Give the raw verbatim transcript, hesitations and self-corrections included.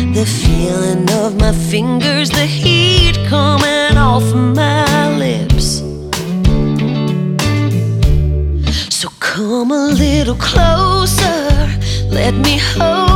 the feeling of my fingers, the heat coming off my lips. So come a little closer, let me hold